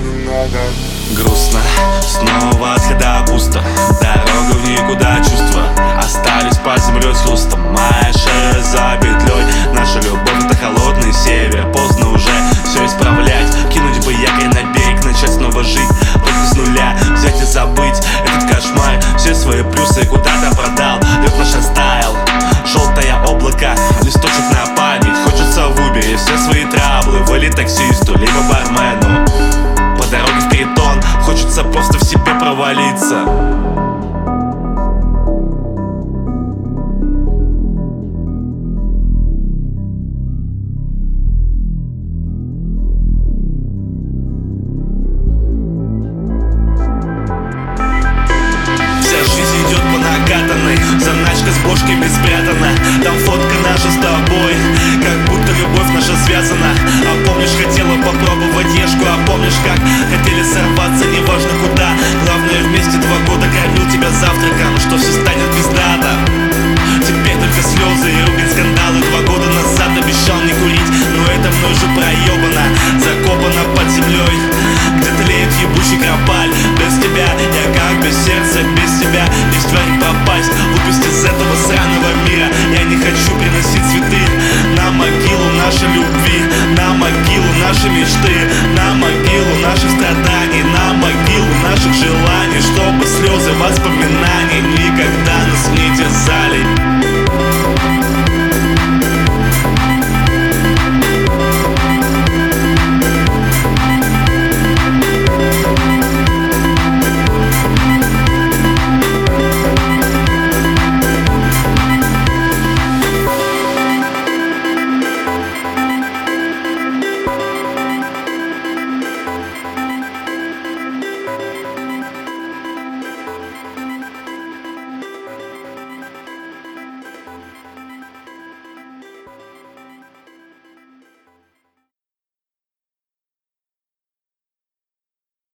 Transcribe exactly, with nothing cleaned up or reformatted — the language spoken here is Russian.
немного. Грустно, снова следа пусто. Дорога в никуда, чувства остались под землей с хрустом. Моя шея за петлей. Наша любовь — это холодный север. Поздно уже все исправлять. Кинуть бы якорь на берег, начать снова жить только с нуля. Взять и забыть этот кошмар. Все свои плюсы куда-то продал. Лед наш растаял, желтое облако, листочек на память. Хочется в Убере все свои траблы вылить таксисту, либо бармену. По дороге в притон хочется просто в себе провалиться. Накатанный, заначка с бошками спрятана. Там фотка наша с тобой, как будто любовь наша связана. А помнишь, хотела попробовать ешку, а помнишь, как хотели сорваться, неважно куда. Главное, вместе два года кормил тебя завтраком, что все станет пиздато. Теперь только слезы и ругань, скандалы. Два года назад обещал не курить, но это мной же проебано, закопано под землей, где тлеет ебучий кропаль. Без тебя я как без сердца, без тебя не в тварь попасть. Выпусти из этого сраного мира. Я не хочу приносить цветы на могилу нашей любви, на могилу нашей мечты.